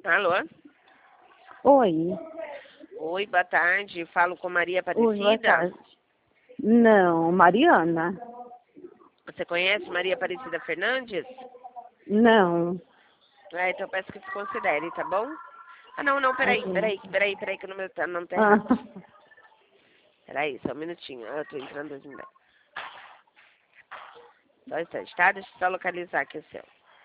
Alô? Oi. Oi, boa tarde. Falo com Maria Oi, boa Aparecida. tarde. Não, Mariana. Você conhece Maria Aparecida Fernandes? Não. Então eu peço que se considere, tá bom? Ah, não, peraí, que o número não tá Ah, errado. Peraí, só um minutinho. Eu tô entrando em 2010. Só um instante, tá? Deixa eu só localizar aqui o seu.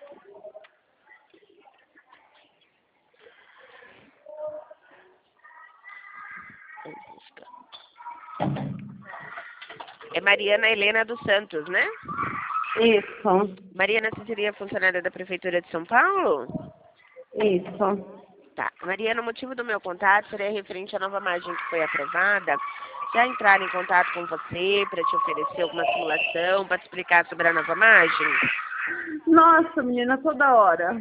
É Mariana Helena dos Santos, né? isso. Mariana, você seria funcionária da Prefeitura de São Paulo? Isso. Tá. Mariana, o motivo do meu contato seria referente à nova margem que foi aprovada. Já entraram em contato com você para te oferecer alguma simulação, para te explicar sobre a nova margem? Nossa, menina, toda hora.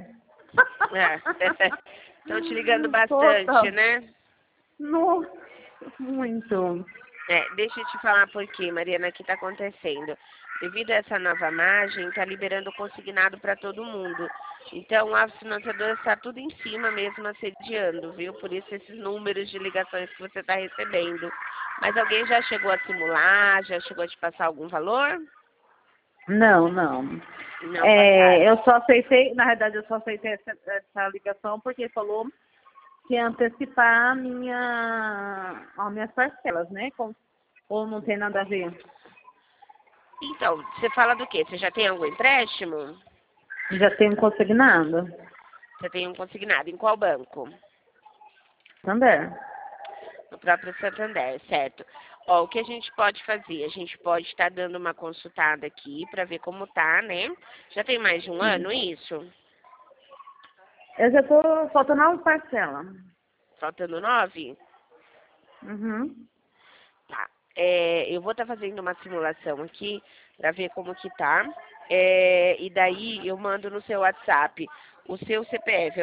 Estão te ligando bastante, Toda. né? Nossa, muito. Deixa eu te falar por quê, Mariana, o que está acontecendo. Devido a essa nova margem, está liberando consignado para todo mundo. Então, a financiadora está tudo em cima mesmo, assediando, viu? Por isso, esses números de ligações que você está recebendo. Mas alguém já chegou a simular, já chegou a te passar algum valor? Não. Não passaram. Eu só aceitei, na verdade, eu só aceitei essa ligação porque falou que ia antecipar as minhas parcelas, né? Ou não tem nada a ver? Então, você fala do quê? Você já tem algum empréstimo? Já tenho consignado? Você tem um consignado. Em qual banco? Também. No próprio Santander, certo? Ó, o que a gente pode fazer? A gente pode estar dando uma consultada aqui para ver como tá, né? Já tem mais de um ano isso? Eu já tô faltando 9 parcelas. Faltando 9? Uhum. Tá. Eu vou estar fazendo uma simulação aqui para ver como que tá. E daí eu mando no seu WhatsApp. O seu CPF é o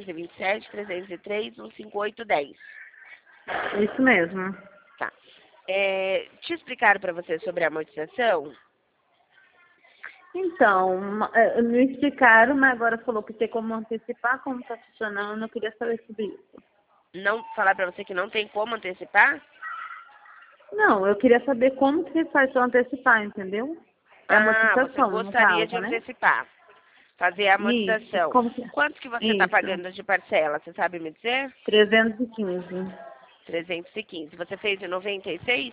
327-303-15810. Isso mesmo. Tá. Te explicaram para você sobre a amortização? Então, me explicaram, mas agora falou que tem como antecipar, como está funcionando. Eu queria saber sobre isso. Não falar para você que não tem como antecipar? Não, eu queria saber como que faz para antecipar, entendeu? É Você amortização, no gostaria de caso, né? antecipar, fazer a Isso. amortização. Como que... Quanto que você está Isso. pagando de parcela? Você sabe me dizer? 315. 315. Você fez em 96?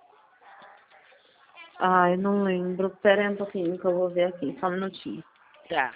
Ai, não lembro. Espera aí um pouquinho que eu vou ver aqui. Só um minutinho. Tá.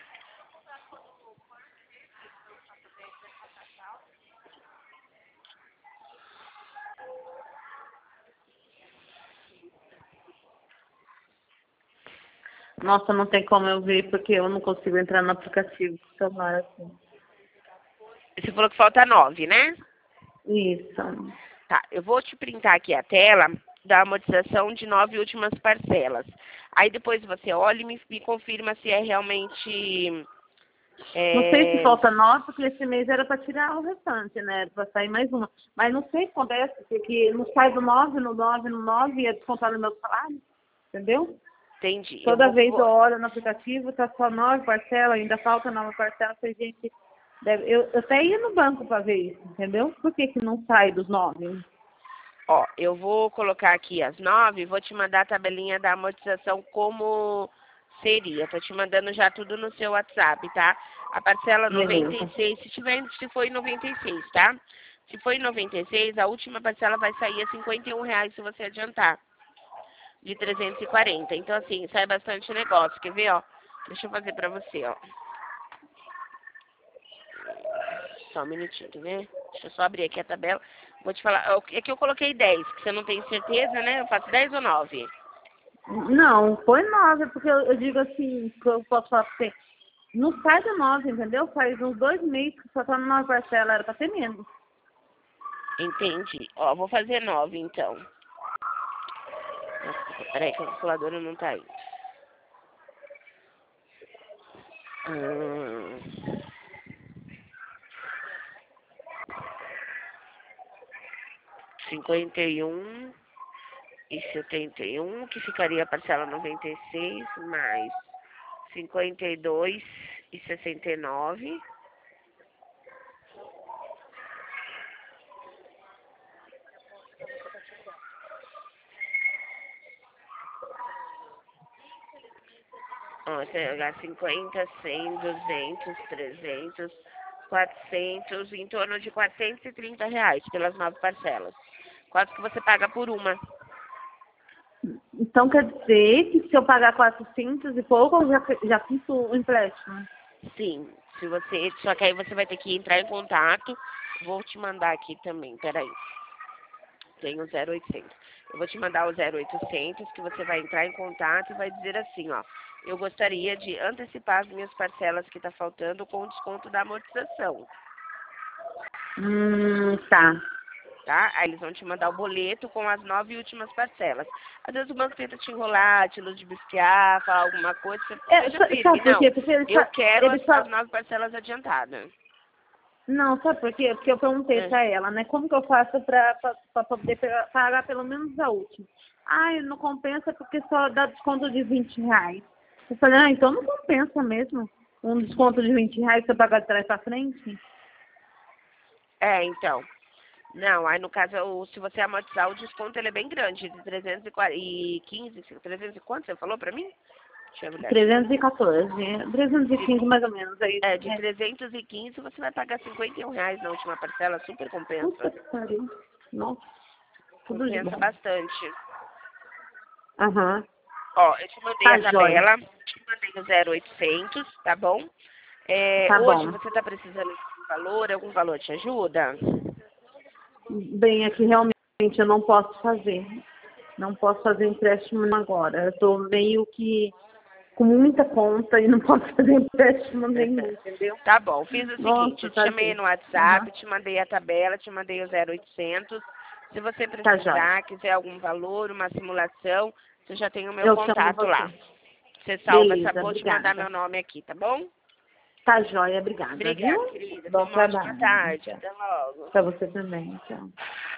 Nossa, não tem como eu ver porque eu não consigo entrar no aplicativo do celular assim. Você falou que falta 9, né? Isso. Tá. Eu vou te printar aqui a tela da amortização de 9 últimas parcelas. Aí depois você olha e me confirma se é realmente... Não sei se falta 9, porque esse mês era para tirar o restante, né? Era para sair mais uma. Mas não sei o que acontece, porque não sai do 9 no 9 no 9 e é descontado no meu salário. Entendeu? Entendi. Toda vez eu olho no aplicativo, tá só 9 parcelas, ainda falta 9 parcelas. Falei, gente, eu até ia no banco para ver isso, entendeu? Por que que não sai dos 9? Ó, eu vou colocar aqui as 9, vou te mandar a tabelinha da amortização como seria. Tô te mandando já tudo no seu WhatsApp, tá? A parcela Beleza. 96, se for em 96, tá? Se for em 96, a última parcela vai sair a R$ 51 se você adiantar, de 340. Então, assim, sai bastante negócio. Quer ver, ó? Deixa eu fazer pra você, ó. Só um minutinho, quer ver? Deixa eu só abrir aqui a tabela. Vou te falar. É que eu coloquei 10, que você não tem certeza, né? Eu faço 10 ou 9? Não, foi 9, porque eu digo assim, que eu posso falar pra você, não sai do 9, entendeu? Faz uns 2 meses que só tá no 9 parcelas, era para ter menos. Entendi. Ó, vou fazer 9, então. Nossa, peraí que a calculadora não tá aí. 51,71, que ficaria a parcela 96, mais 52,69. Ó, você vai 50, 100, 200, 300, 400, em torno de R$ 430 pelas 9 parcelas. Quanto que você paga por uma? Então quer dizer que se eu pagar 400 e pouco, eu já fiz o empréstimo? Sim, se você, só que aí você vai ter que entrar em contato. Vou te mandar aqui também, peraí. Tem o 0800. Eu vou te mandar o 0800 que você vai entrar em contato e vai dizer assim, ó. Eu gostaria de antecipar as minhas parcelas que tá faltando com o desconto da amortização, Tá. tá? Aí eles vão te mandar o boleto com as 9 últimas parcelas. Às vezes o banco tenta te enrolar, te ludibriar, falar alguma coisa, você seja firme. Sabe por Não, quê? Porque eu quero eles as 9 parcelas adiantadas. Não, sabe por quê? Porque eu perguntei É. pra ela, né, como que eu faço pra poder pagar pelo menos a última. Ai, não compensa porque só dá desconto de R$ 20. Eu falei, então não compensa mesmo. Um desconto de R$ 20 você pagar de trás pra frente? Então. Não, aí no caso, se você amortizar, o desconto ele é bem grande, de 315, 300 e quanto você falou pra mim? Deixa eu olhar aqui. 314, 315 mais ou menos. Aí, De 315 você vai pagar R$ 51 na última parcela, super Puta compensa. que pariu. Nossa, tudo de Compensa bom. bastante. Aham. Ó, eu te mandei Tá a jóia. tabela, te mandei o 0800, tá bom? Tá Hoje bom. você tá precisando de algum valor te ajuda? Bem, aqui realmente eu não posso fazer. Não posso fazer empréstimo agora. Eu tô meio que com muita conta e não posso fazer empréstimo nenhum, entendeu? Tá bom, fiz o seguinte, Nossa, eu te chamei tadinho. no WhatsApp, te mandei a tabela, te mandei o 0800. Se você Tá jóia. precisar, quiser algum valor, uma simulação, você já tem o meu Eu chamo contato lá. você. Você salva essa, Beleza, vou te mandar obrigada. meu nome aqui, tá bom? Tá jóia, obrigada, viu? Obrigada, querida. Tenha Bom uma ótima trabalho. tarde. Tchau. Até logo. Pra você também, tchau.